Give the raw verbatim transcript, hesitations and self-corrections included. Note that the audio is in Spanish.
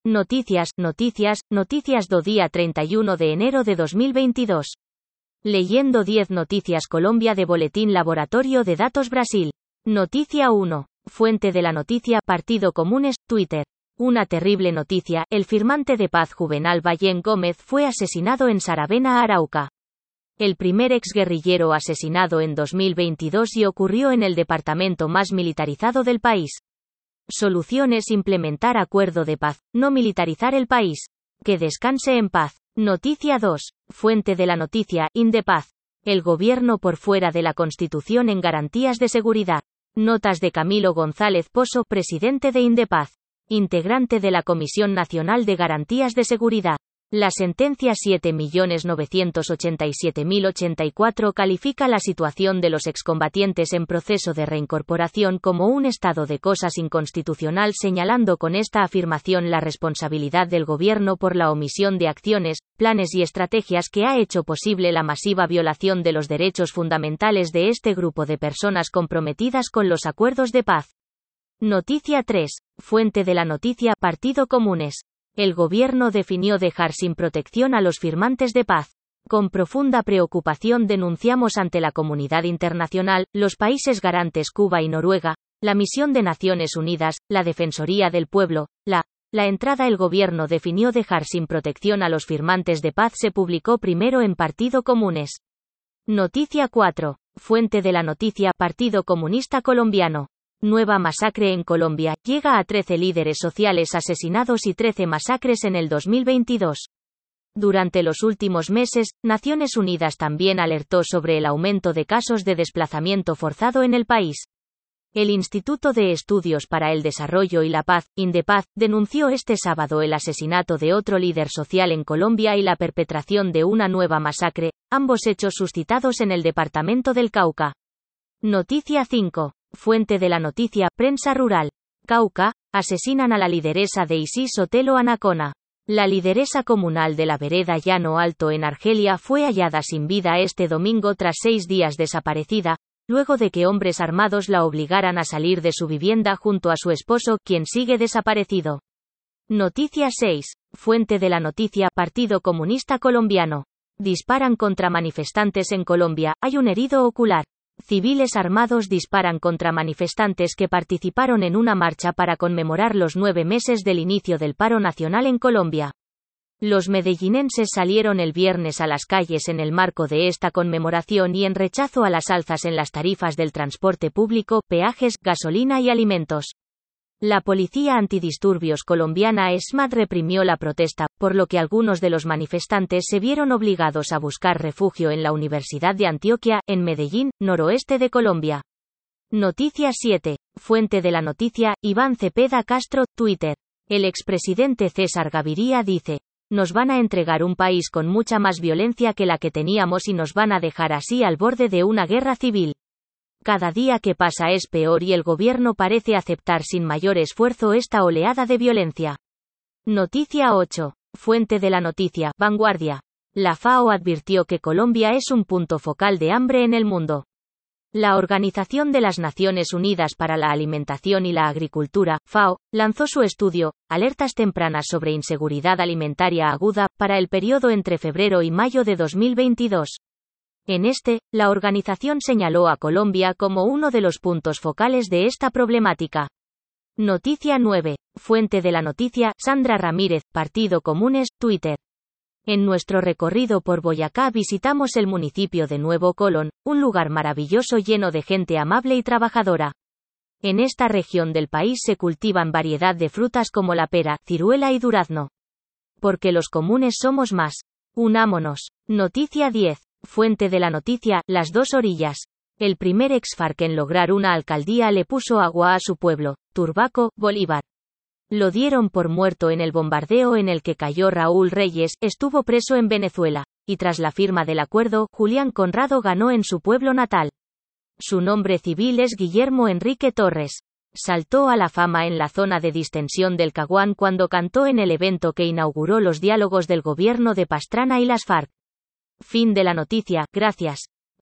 Noticias, noticias, noticias do día treinta y uno de enero de dos mil veintidós. Leyendo diez noticias Colombia de Boletín Laboratorio de Datos Brasil. Noticia uno. Fuente de la noticia, Partido Comunes, Twitter. Una terrible noticia, el firmante de paz Juvenal Ballén Gómez fue asesinado en Saravena, Arauca. El primer exguerrillero asesinado en dos mil veintidós y ocurrió en el departamento más militarizado del país. Solución es implementar acuerdo de paz, no militarizar el país. Que descanse en paz. Noticia dos. Fuente de la noticia, Indepaz. El gobierno por fuera de la Constitución en garantías de seguridad. Notas de Camilo González Pozo, presidente de Indepaz. Integrante de la Comisión Nacional de Garantías de Seguridad. La sentencia siete millones novecientos ochenta y siete mil ochenta y cuatro califica la situación de los excombatientes en proceso de reincorporación como un estado de cosas inconstitucional, señalando con esta afirmación la responsabilidad del gobierno por la omisión de acciones, planes y estrategias que ha hecho posible la masiva violación de los derechos fundamentales de este grupo de personas comprometidas con los acuerdos de paz. Noticia tres. Fuente de la noticia, Partido Comunes. El gobierno definió dejar sin protección a los firmantes de paz. Con profunda preocupación denunciamos ante la comunidad internacional, los países garantes Cuba y Noruega, la misión de Naciones Unidas, la Defensoría del Pueblo, la, la entrada. El gobierno definió dejar sin protección a los firmantes de paz. Se publicó primero en Partido Comunes. Noticia cuatro. Fuente de la noticia, Partido Comunista Colombiano. Nueva masacre en Colombia, llega a trece líderes sociales asesinados y trece masacres en el dos mil veintidós. Durante los últimos meses, Naciones Unidas también alertó sobre el aumento de casos de desplazamiento forzado en el país. El Instituto de Estudios para el Desarrollo y la Paz, Indepaz, denunció este sábado el asesinato de otro líder social en Colombia y la perpetración de una nueva masacre, ambos hechos suscitados en el departamento del Cauca. Noticia cinco. Fuente de la noticia, Prensa Rural. Cauca, asesinan a la lideresa de ISIS Sotelo Anacona. La lideresa comunal de la vereda Llano Alto en Argelia fue hallada sin vida este domingo tras seis días desaparecida, luego de que hombres armados la obligaran a salir de su vivienda junto a su esposo, quien sigue desaparecido. Noticia seis. Fuente de la noticia, Partido Comunista Colombiano. Disparan contra manifestantes en Colombia, hay un herido ocular. Civiles armados disparan contra manifestantes que participaron en una marcha para conmemorar los nueve meses del inicio del paro nacional en Colombia. Los medellinenses salieron el viernes a las calles en el marco de esta conmemoración y en rechazo a las alzas en las tarifas del transporte público, peajes, gasolina y alimentos. La policía antidisturbios colombiana SMAT reprimió la protesta, por lo que algunos de los manifestantes se vieron obligados a buscar refugio en la Universidad de Antioquia, en Medellín, noroeste de Colombia. Noticia siete. Fuente de la noticia, Iván Cepeda Castro, Twitter. El expresidente César Gaviria dice: nos van a entregar un país con mucha más violencia que la que teníamos y nos van a dejar así al borde de una guerra civil. Cada día que pasa es peor y el gobierno parece aceptar sin mayor esfuerzo esta oleada de violencia. Noticia ocho. Fuente de la noticia, Vanguardia. La FAO advirtió que Colombia es un punto focal de hambre en el mundo. La Organización de las Naciones Unidas para la Alimentación y la Agricultura, FAO, lanzó su estudio, Alertas tempranas sobre inseguridad alimentaria aguda, para el periodo entre febrero y mayo de dos mil veintidós. En este, la organización señaló a Colombia como uno de los puntos focales de esta problemática. Noticia nueve. Fuente de la noticia, Sandra Ramírez, Partido Comunes, Twitter. En nuestro recorrido por Boyacá visitamos el municipio de Nuevo Colón, un lugar maravilloso lleno de gente amable y trabajadora. En esta región del país se cultivan variedad de frutas como la pera, ciruela y durazno. Porque los comunes somos más. Unámonos. Noticia diez. Fuente de la noticia, Las Dos Orillas. El primer ex-FARC en lograr una alcaldía le puso agua a su pueblo, Turbaco, Bolívar. Lo dieron por muerto en el bombardeo en el que cayó Raúl Reyes, estuvo preso en Venezuela, y tras la firma del acuerdo, Julián Conrado ganó en su pueblo natal. Su nombre civil es Guillermo Enrique Torres. Saltó a la fama en la zona de distensión del Caguán cuando cantó en el evento que inauguró los diálogos del gobierno de Pastrana y las FARC. Fin de la noticia, gracias.